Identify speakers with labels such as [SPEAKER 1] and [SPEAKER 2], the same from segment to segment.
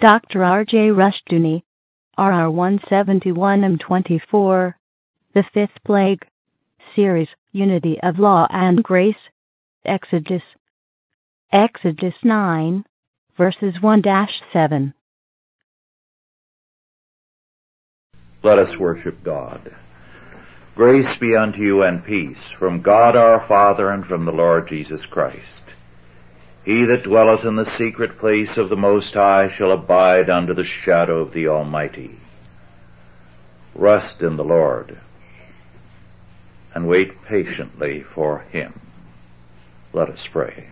[SPEAKER 1] Dr. R.J. Rushdoony, RR 171-24, The Fifth Plague, Series, Unity of Law and Grace, Exodus 9, verses 1-7.
[SPEAKER 2] Let us worship God. Grace be unto you and peace from God our Father and from the Lord Jesus Christ. He that dwelleth in the secret place of the Most High shall abide under the shadow of the Almighty. Rest in the Lord and wait patiently for Him. Let us pray.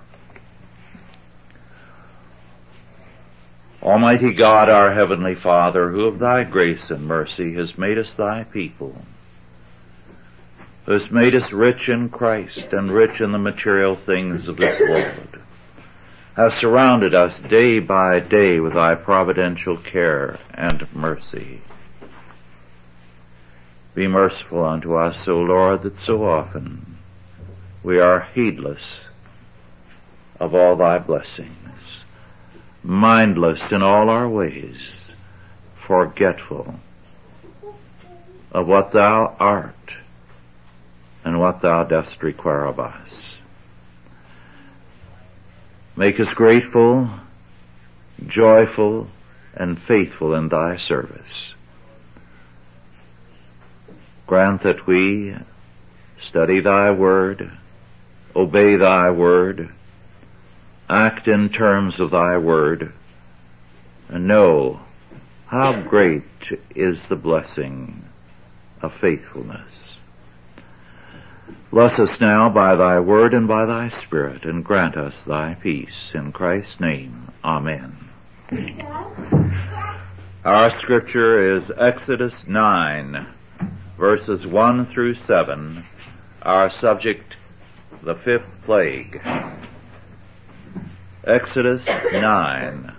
[SPEAKER 2] Almighty God, our Heavenly Father, who of Thy grace and mercy has made us Thy people, who hast made us rich in Christ and rich in the material things of this world, hast surrounded us day by day with Thy providential care and mercy. Be merciful unto us, O Lord, that so often we are heedless of all Thy blessings, mindless in all our ways, forgetful of what Thou art and what Thou dost require of us. Make us grateful, joyful, and faithful in Thy service. Grant that we study Thy Word, obey Thy Word, act in terms of Thy Word, and know how great is the blessing of faithfulness. Bless us now by Thy Word and by Thy Spirit, and grant us Thy peace. In Christ's name, Amen. Our scripture is Exodus 9, verses 1-7. Our subject, the fifth plague. Exodus 9,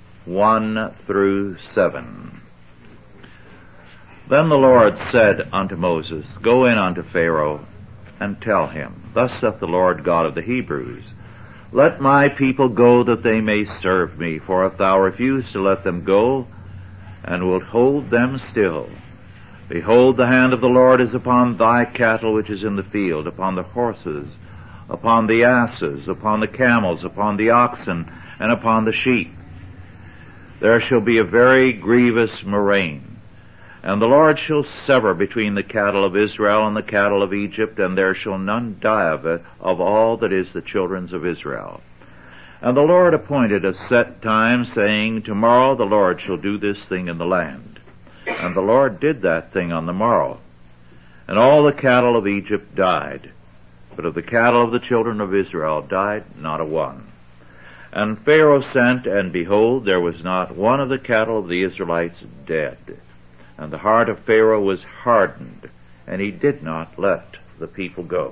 [SPEAKER 2] 1-7. Then the Lord said unto Moses, Go in unto Pharaoh, and tell him, Thus saith the Lord God of the Hebrews, Let my people go, that they may serve me. For if thou refuse to let them go, and wilt hold them still, behold, the hand of the Lord is upon thy cattle which is in the field, upon the horses, upon the asses, upon the camels, upon the oxen, and upon the sheep. There shall be a very grievous murrain. And the Lord shall sever between the cattle of Israel and the cattle of Egypt, and there shall none die of it, of all that is the children of Israel. And the Lord appointed a set time, saying, Tomorrow the Lord shall do this thing in the land. And the Lord did that thing on the morrow. And all the cattle of Egypt died, but of the cattle of the children of Israel died not a one. And Pharaoh sent, and behold, there was not one of the cattle of the Israelites dead. And the heart of Pharaoh was hardened, and he did not let the people go.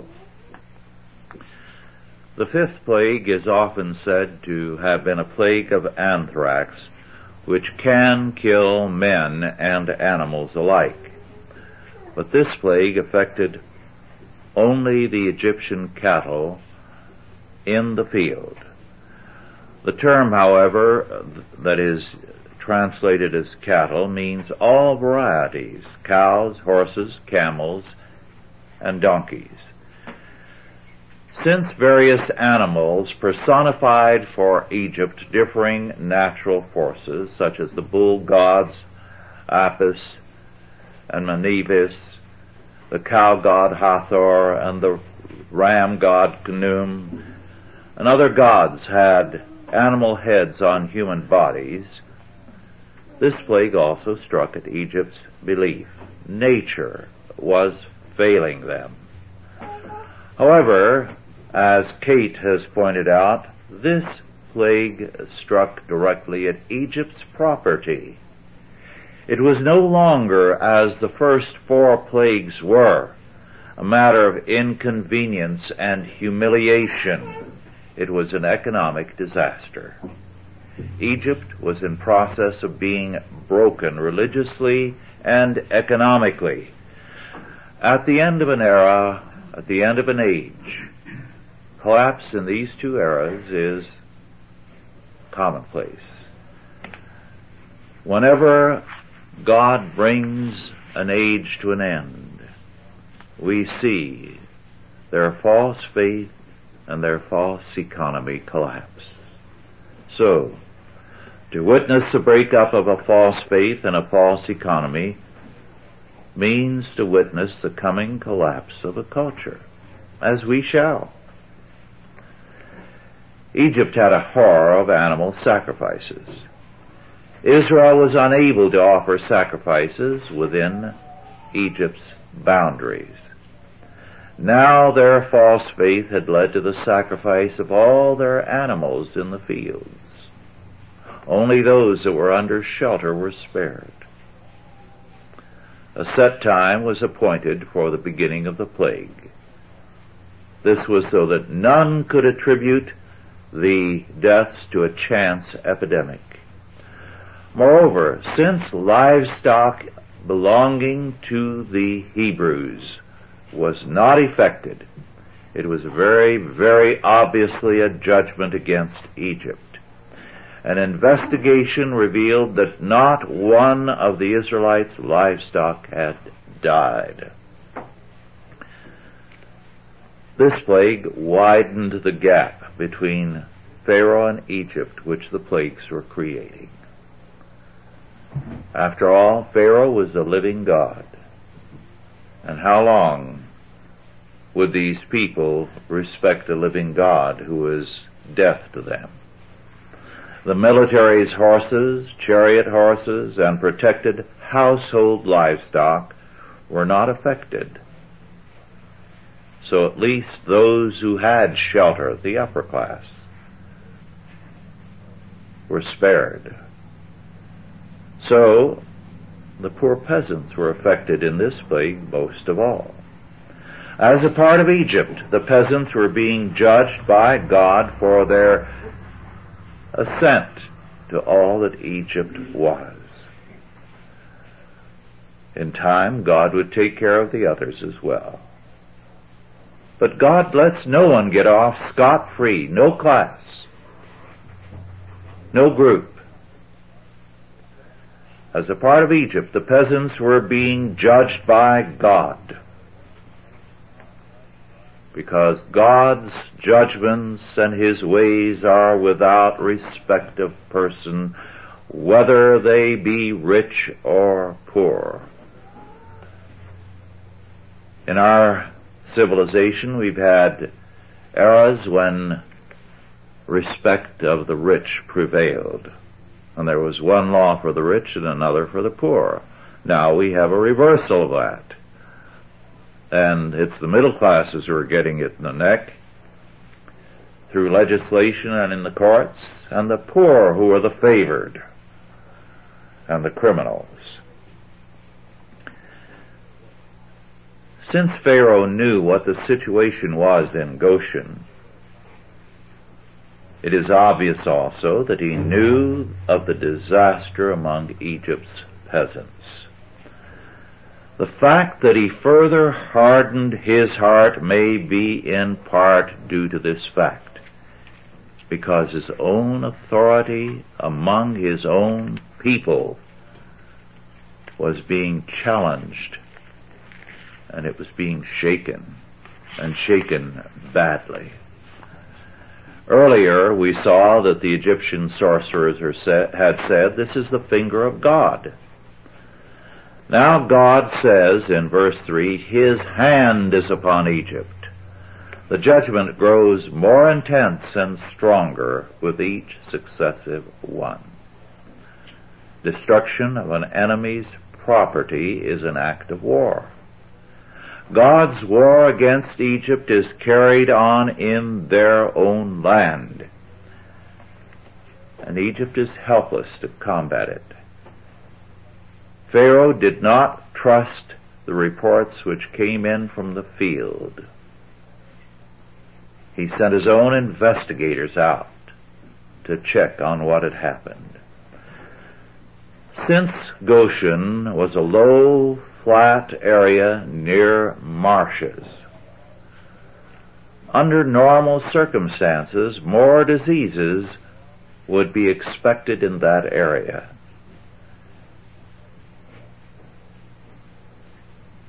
[SPEAKER 2] The fifth plague is often said to have been a plague of anthrax, which can kill men and animals alike. But this plague affected only the Egyptian cattle in the field. The term, however, that is translated as cattle, means all varieties: cows, horses, camels, and donkeys. Since various animals personified for Egypt differing natural forces, such as the bull gods Apis and Manebis, the cow god Hathor, and the ram god Khnum, and other gods had animal heads on human bodies, this plague also struck at Egypt's belief. Nature was failing them. However, as Kate has pointed out, this plague struck directly at Egypt's property. It was no longer, as the first four plagues were, a matter of inconvenience and humiliation. It was an economic disaster. Egypt was in process of being broken religiously and economically. At the end of an era, at the end of an age, collapse in these two eras is commonplace. Whenever God brings an age to an end, we see their false faith and their false economy collapse. So, to witness the breakup of a false faith and a false economy means to witness the coming collapse of a culture, as we shall. Egypt had a horror of animal sacrifices. Israel was unable to offer sacrifices within Egypt's boundaries. Now their false faith had led to the sacrifice of all their animals in the fields. Only those that were under shelter were spared. A set time was appointed for the beginning of the plague. This was so that none could attribute the deaths to a chance epidemic. Moreover, since livestock belonging to the Hebrews was not affected, it was very, very obviously a judgment against Egypt. An investigation revealed that not one of the Israelites' livestock had died. This plague widened the gap between Pharaoh and Egypt, which the plagues were creating. After all, Pharaoh was the living God. And how long would these people respect a living God who is deaf to them? The military's horses, chariot horses, and protected household livestock were not affected. So at least those who had shelter, the upper class, were spared. So the poor peasants were affected in this plague most of all. As a part of Egypt, the peasants were being judged by God for their assent to all that Egypt was. In time, God would take care of the others as well. But God lets no one get off scot-free, no class, no group. As a part of Egypt, the peasants were being judged by God, because God's judgments and His ways are without respect of person, whether they be rich or poor. In our civilization, we've had eras when respect of the rich prevailed, and there was one law for the rich and another for the poor. Now we have a reversal of that. And it's the middle classes who are getting it in the neck through legislation and in the courts, and the poor who are the favored and the criminals. Since Pharaoh knew what the situation was in Goshen, it is obvious also that he knew of the disaster among Egypt's peasants. The fact that he further hardened his heart may be in part due to this fact, because his own authority among his own people was being challenged, and it was being shaken, and shaken badly. Earlier we saw that the Egyptian sorcerers had said, "This is the finger of God." Now God says in verse 3, His hand is upon Egypt. The judgment grows more intense and stronger with each successive one. Destruction of an enemy's property is an act of war. God's war against Egypt is carried on in their own land, and Egypt is helpless to combat it. Pharaoh did not trust the reports which came in from the field. He sent his own investigators out to check on what had happened. Since Goshen was a low, flat area near marshes, under normal circumstances, more diseases would be expected in that area.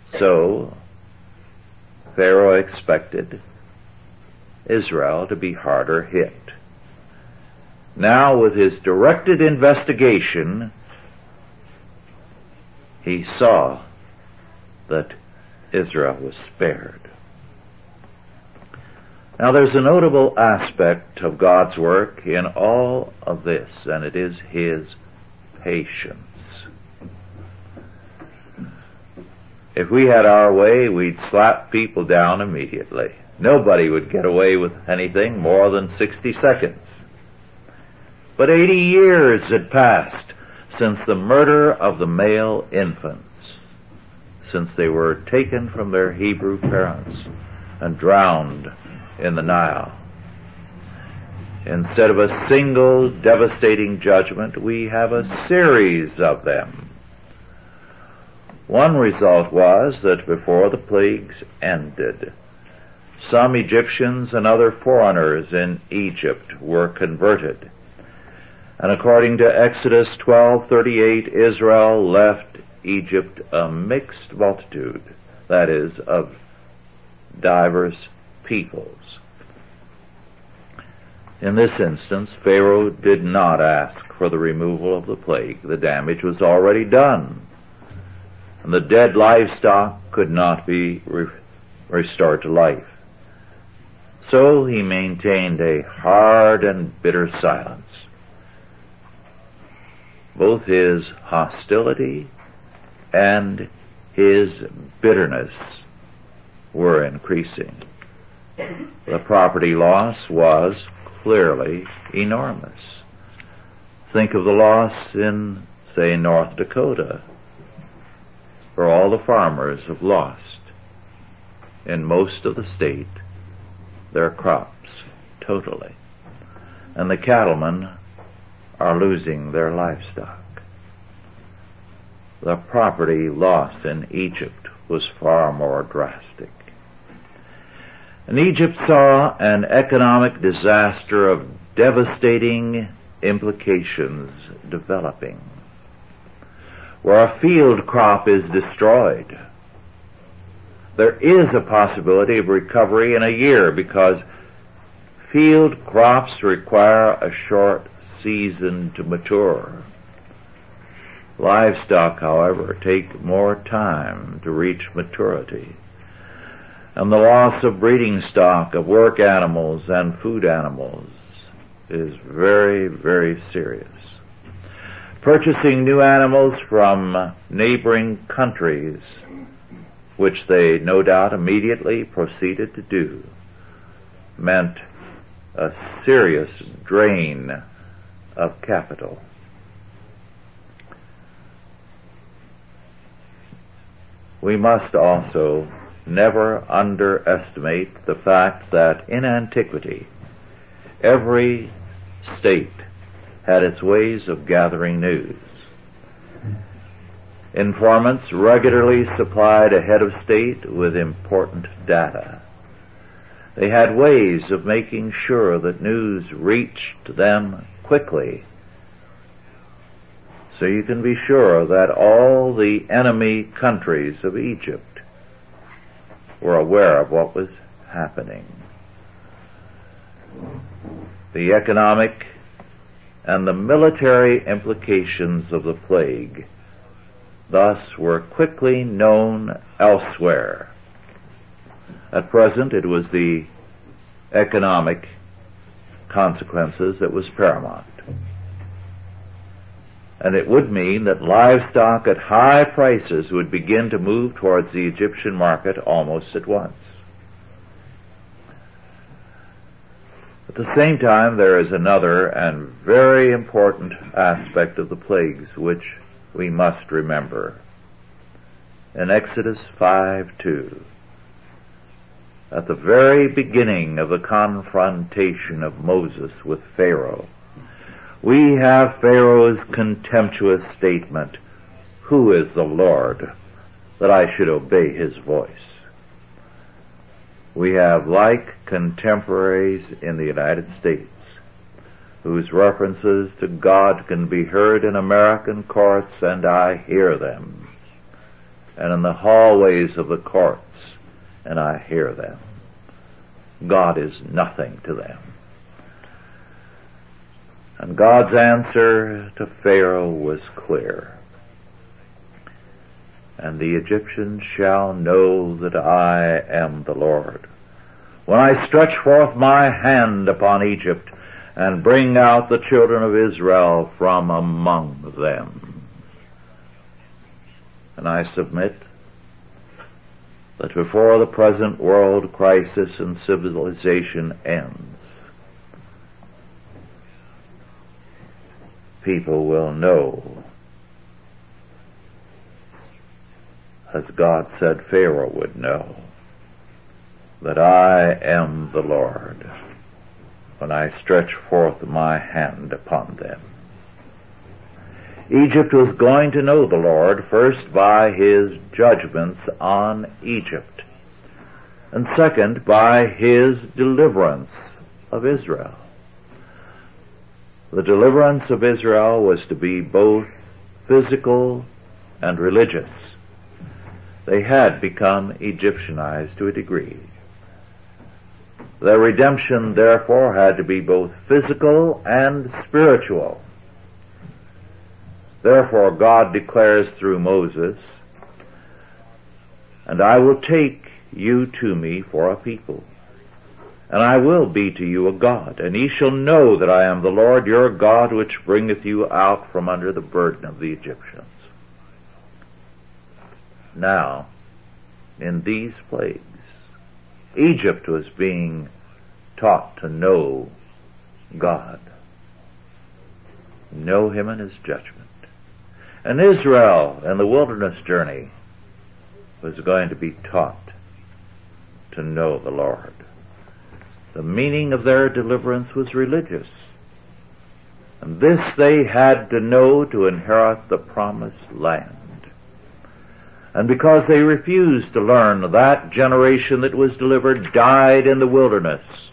[SPEAKER 2] So, Pharaoh expected Israel to be harder hit. Now, with his directed investigation, he saw that Israel was spared. Now, there's a notable aspect of God's work in all of this, and it is His patience. If we had our way, we'd slap people down immediately. Nobody would get away with anything more than 60 seconds. But 80 years had passed since the murder of the male infants, since they were taken from their Hebrew parents and drowned in the Nile. Instead of a single devastating judgment, we have a series of them. One result was that before the plagues ended, some Egyptians and other foreigners in Egypt were converted. And according to Exodus 12:38, Israel left Egypt a mixed multitude, that is, of diverse peoples. In this instance, Pharaoh did not ask for the removal of the plague. The damage was already done, and the dead livestock could not be restored to life. So he maintained a hard and bitter silence. Both his hostility and his bitterness were increasing. The property loss was clearly enormous. Think of the loss in, say, North Dakota, where all the farmers have lost, in most of the state, their crops totally. And the cattlemen are losing their livestock. The property loss in Egypt was far more drastic. And Egypt saw an economic disaster of devastating implications developing. Where a field crop is destroyed, there is a possibility of recovery in a year, because field crops require a short season to mature. Livestock, however, take more time to reach maturity. And the loss of breeding stock, of work animals and food animals, is very, very serious. Purchasing new animals from neighboring countries, which they no doubt immediately proceeded to do, meant a serious drain of capital. We must also never underestimate the fact that in antiquity, every state had its ways of gathering news. Informants regularly supplied a head of state with important data. They had ways of making sure that news reached them quickly. So you can be sure that all the enemy countries of Egypt were aware of what was happening. The economic and the military implications of the plague thus were quickly known elsewhere. At present, it was the economic consequences that was paramount. And it would mean that livestock at high prices would begin to move towards the Egyptian market almost at once. At the same time, there is another and very important aspect of the plagues which we must remember. In Exodus 5:2, at the very beginning of the confrontation of Moses with Pharaoh, we have Pharaoh's contemptuous statement, "Who is the Lord, that I should obey his voice?" We have like contemporaries in the United States, whose references to God can be heard in American courts, and I hear them. and in the hallways of the courts, and I hear them. God is nothing to them. And God's answer to Pharaoh was clear. And the Egyptians shall know that I am the Lord, when I stretch forth my hand upon Egypt and bring out the children of Israel from among them. And I submit that before the present world crisis and civilization ends, people will know, as God said Pharaoh would know, that I am the Lord when I stretch forth my hand upon them. Egypt was going to know the Lord first by his judgments on Egypt, and second by his deliverance of Israel. The deliverance of Israel was to be both physical and religious. They had become Egyptianized to a degree. Their redemption, therefore, had to be both physical and spiritual. Therefore, God declares through Moses, "And I will take you to me for a people, and I will be to you a God, and ye shall know that I am the Lord your God, which bringeth you out from under the burden of the Egyptians." Now, in these plagues, Egypt was being taught to know God, know him in his judgment. And Israel in the wilderness journey was going to be taught to know the Lord. The meaning of their deliverance was religious, and this they had to know to inherit the promised land. And because they refused to learn, that generation that was delivered died in the wilderness.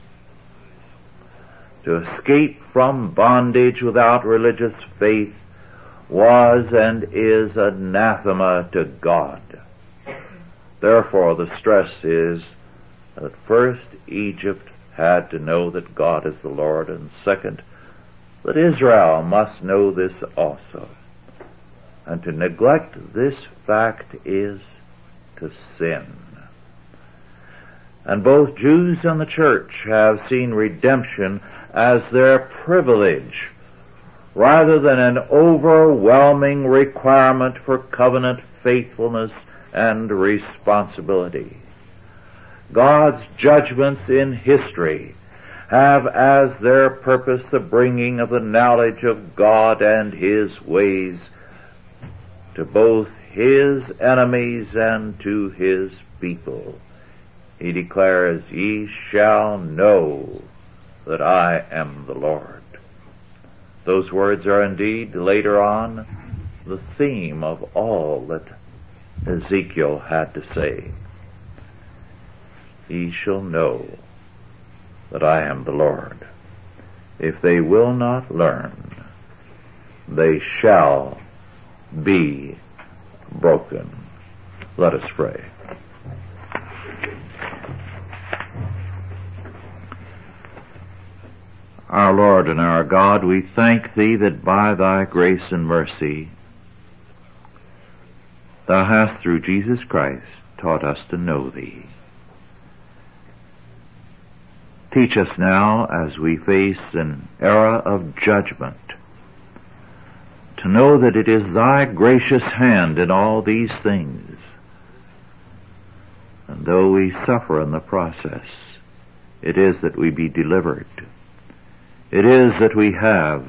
[SPEAKER 2] To escape from bondage without religious faith was and is anathema to God. Therefore, the stress is that first Egypt had to know that God is the Lord, and second, that Israel must know this also. And to neglect this fact is to sin. And both Jews and the church have seen redemption as their privilege, rather than an overwhelming requirement for covenant faithfulness and responsibility. God's judgments in history have as their purpose the bringing of the knowledge of God and his ways to both his enemies and to his people. He declares, "Ye shall know that I am the Lord." Those words are indeed later on the theme of all that Ezekiel had to say. Ye shall know that I am the Lord. If they will not learn, they shall be broken. Let us pray. Our Lord and our God, we thank Thee that by Thy grace and mercy Thou hast through Jesus Christ taught us to know Thee. Teach us now, as we face an era of judgment, to know that it is Thy gracious hand in all these things. And though we suffer in the process, it is that we be delivered. It is that we have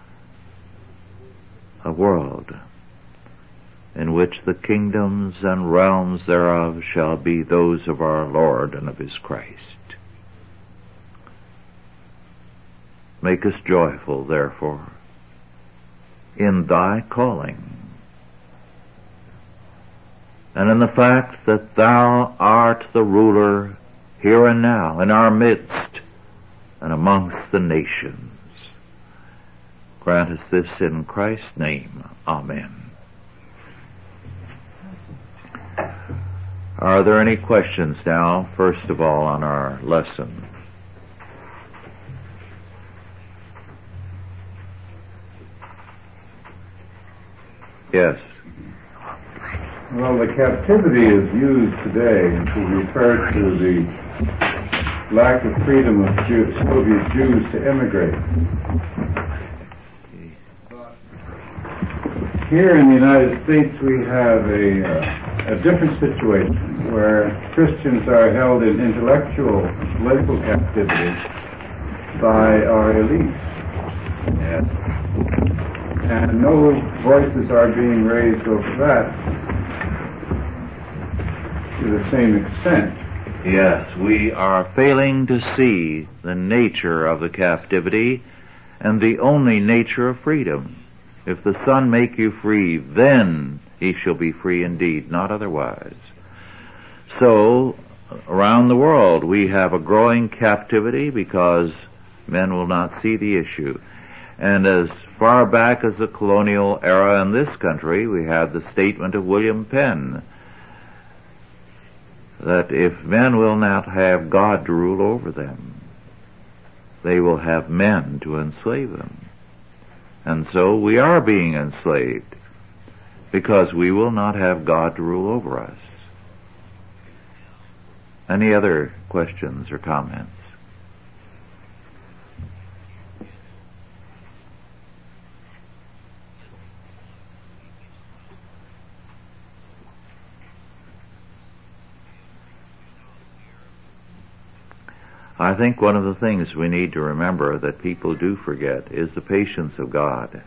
[SPEAKER 2] a world in which the kingdoms and realms thereof shall be those of our Lord and of His Christ. Make us joyful, therefore, in Thy calling, and in the fact that Thou art the ruler here and now, in our midst, and amongst the nations. Grant us this in Christ's name. Amen. Are there any questions now, first of all, on our lesson? Yes.
[SPEAKER 3] Well, the captivity is used today to refer to the lack of freedom of Soviet Jews to immigrate. Here in the United States we have a different situation where Christians are held in intellectual, political captivity by our elites.
[SPEAKER 2] Yes.
[SPEAKER 3] And no voices are being raised over that to the same extent.
[SPEAKER 2] Yes, we are failing to see the nature of the captivity and the only nature of freedom. If the Son make you free, then he shall be free indeed, not otherwise. So, around the world we have a growing captivity because men will not see the issue. And as far back as the colonial era in this country, we had the statement of William Penn that if men will not have God to rule over them, they will have men to enslave them. And so we are being enslaved because we will not have God to rule over us. Any other questions or comments? I think one of the things we need to remember that people do forget is the patience of God.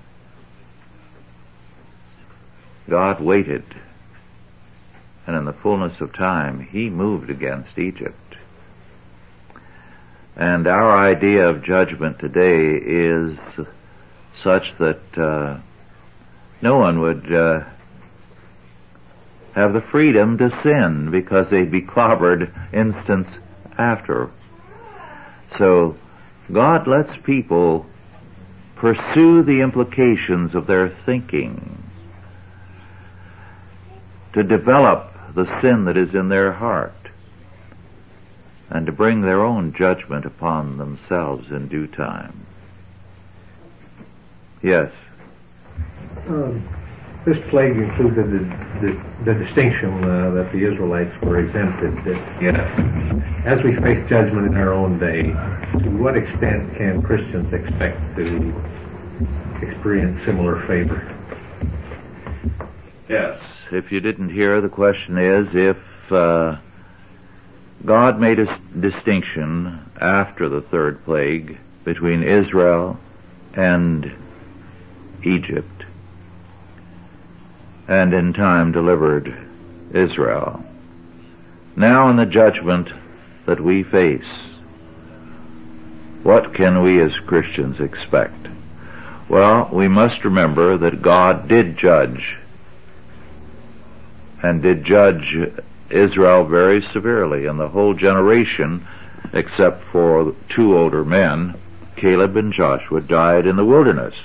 [SPEAKER 2] God waited, and in the fullness of time, he moved against Egypt. And our idea of judgment today is such that no one would have the freedom to sin because they'd be clobbered instance after. So God lets people pursue the implications of their thinking to develop the sin that is in their heart and to bring their own judgment upon themselves in due time. Yes.
[SPEAKER 4] This plague included the distinction that the Israelites were exempted. As we face judgment in our own day, to what extent can Christians expect to experience similar favor?
[SPEAKER 2] Yes. If you didn't hear, the question is if God made a distinction after the third plague between Israel and Egypt, and in time delivered Israel. Now in the judgment that we face, what can we as Christians expect? Well, we must remember that God did judge, and did judge Israel very severely, and the whole generation, except for 2 older men, Caleb and Joshua, died in the wilderness.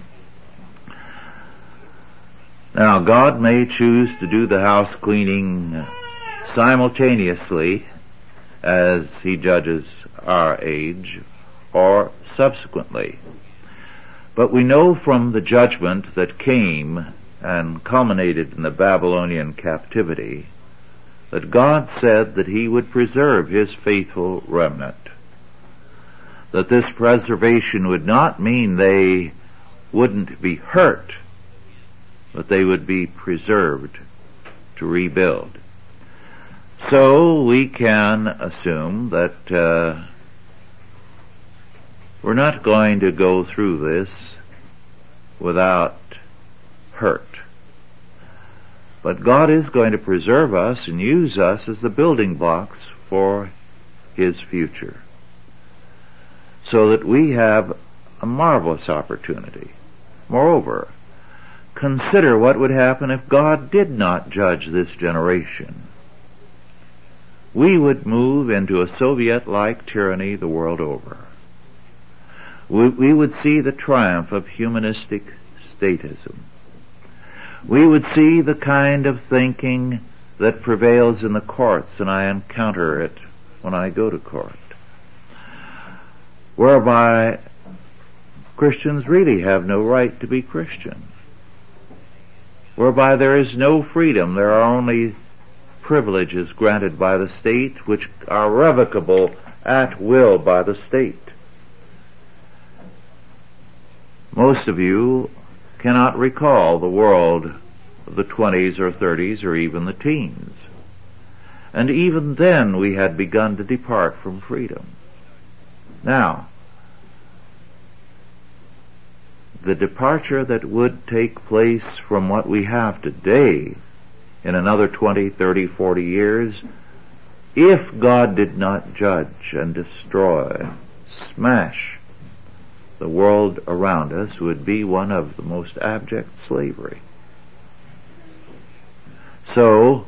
[SPEAKER 2] Now, God may choose to do the house cleaning simultaneously as he judges our age, or subsequently. But we know from the judgment that came and culminated in the Babylonian captivity that God said that he would preserve his faithful remnant. That this preservation would not mean they wouldn't be hurt, but they would be preserved to rebuild. So we can assume that we're not going to go through this without hurt. But God is going to preserve us and use us as the building blocks for his future, so that we have a marvelous opportunity. Moreover, consider what would happen if God did not judge this generation. We would move into a Soviet-like tyranny the world over. We would see the triumph of humanistic statism. We would see the kind of thinking that prevails in the courts, and I encounter it when I go to court, whereby Christians really have no right to be Christian, whereby there is no freedom, there are only privileges granted by the state which are revocable at will by the state. Most of you cannot recall the world of the 20s or 30s or even the teens. And even then we had begun to depart from freedom. Now, the departure that would take place from what we have today in another 20, 30, 40 years, if God did not judge and destroy, smash the world around us, would be one of the most abject slavery. So,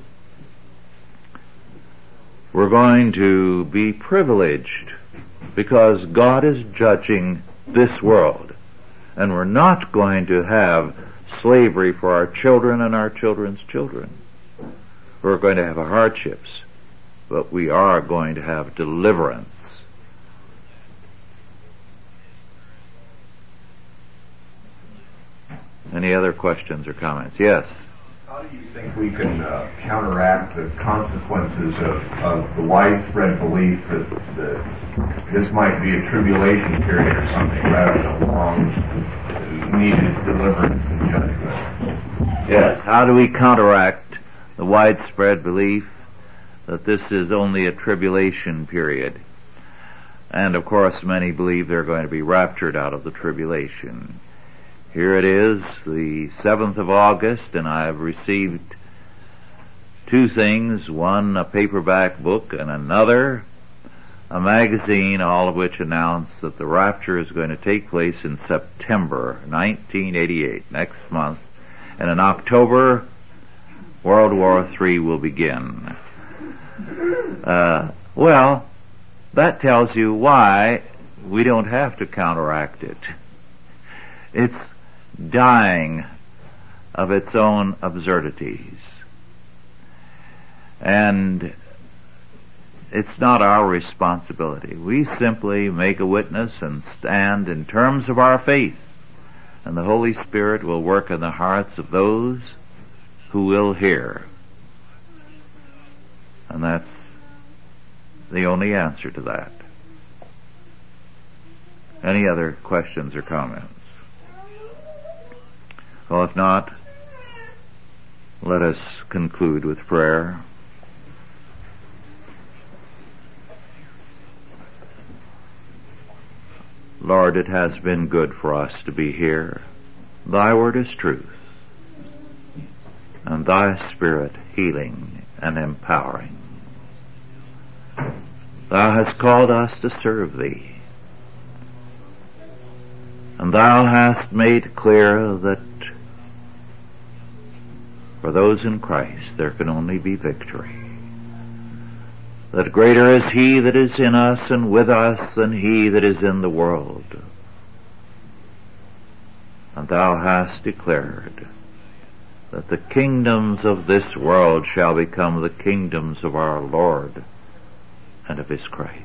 [SPEAKER 2] we're going to be privileged because God is judging this world. And we're not going to have slavery for our children and our children's children. We're going to have hardships, but we are going to have deliverance. Any other questions or comments? Yes.
[SPEAKER 5] How do you think we can counteract the consequences of the widespread belief that this might be a tribulation period or something rather than a long needed deliverance and judgment?
[SPEAKER 2] Yes. How do we counteract the widespread belief that this is only a tribulation period? And of course many believe they're going to be raptured out of the tribulation. Here it is, the 7th of August, and I have received two things, one a paperback book and another a magazine, all of which announce that the rapture is going to take place in September 1988, next month, and in October World War III will begin. Well, that tells you why we don't have to counteract it. It's dying of its own absurdities. And it's not our responsibility. We simply make a witness and stand in terms of our faith, and the Holy Spirit will work in the hearts of those who will hear. And that's the only answer to that. Any other questions or comments? Well, if not, let us conclude with prayer. Lord, it has been good for us to be here. Thy word is truth, and thy Spirit healing and empowering. Thou hast called us to serve thee, and thou hast made clear that for those in Christ there can only be victory. That greater is he that is in us and with us than he that is in the world. And thou hast declared that the kingdoms of this world shall become the kingdoms of our Lord and of his Christ.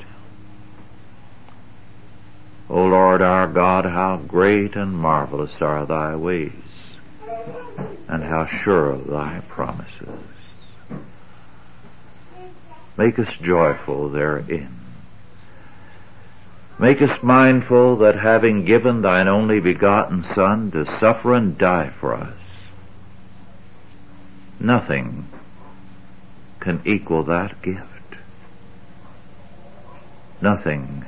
[SPEAKER 2] O Lord our God, how great and marvelous are thy ways, and how sure are thy promises. Make us joyful therein. Make us mindful that having given thine only begotten Son to suffer and die for us, nothing can equal that gift. Nothing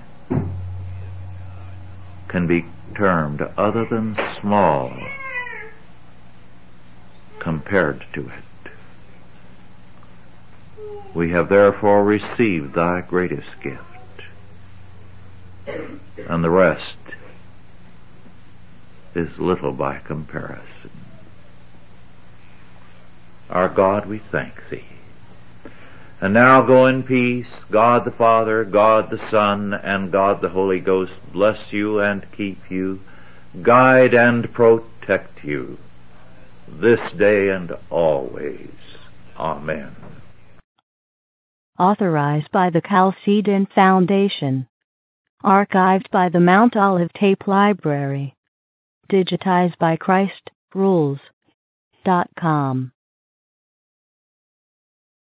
[SPEAKER 2] can be termed other than small compared to it. We have therefore received thy greatest gift, and the rest is little by comparison. Our God, we thank thee. And now go in peace. God the Father, God the Son, and God the Holy Ghost bless you and keep you, guide and protect you this day and always. Amen.
[SPEAKER 1] Authorized by the Chalcedon Foundation. Archived by the Mount Olive Tape Library. Digitized by ChristRules.com.